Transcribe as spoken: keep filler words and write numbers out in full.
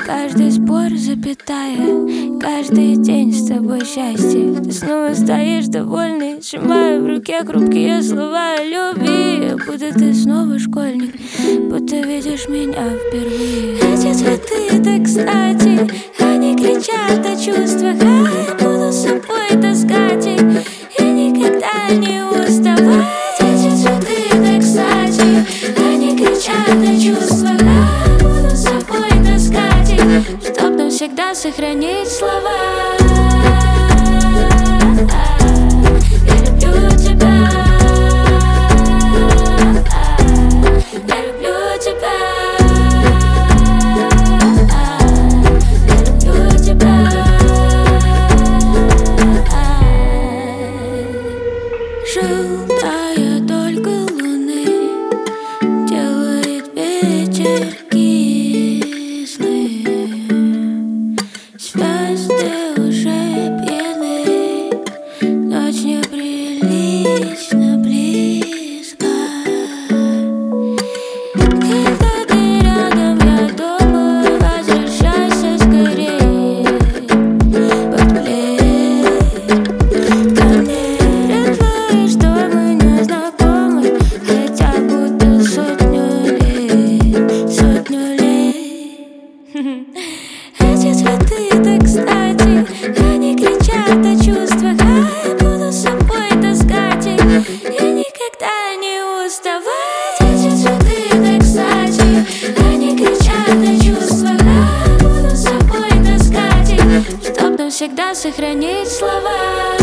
Каждый спор запятая, каждый день с тобой счастье. Ты снова стоишь довольный, сжимая в руке хрупкие слова о любви. Будто ты снова школьник, будто видишь меня впервые. Эти цветы так кстати, они кричат о чувствах, а я буду с собой таскать их и никогда не уставать. Эти цветы так кстати, они кричат о чувствах, а я буду с собой таскать их, чтоб навсегда сохранить слова. Желтая только луны делает вечер кислым. Звезды уже пьяны, ночь неприлично близко. Когда ты рядом, я думаю, возвращайся скорее под плед. Ко мне что мы не знакомы, хотя будто сотню лет, сотню лет. Эти цветы так кстати, они кричат о чувствах, а я буду с собой таскать их и никогда не уставать. Эти цветы так кстати, они кричат о чувствах, а я буду с собой таскать их, чтоб навсегда сохранить слова.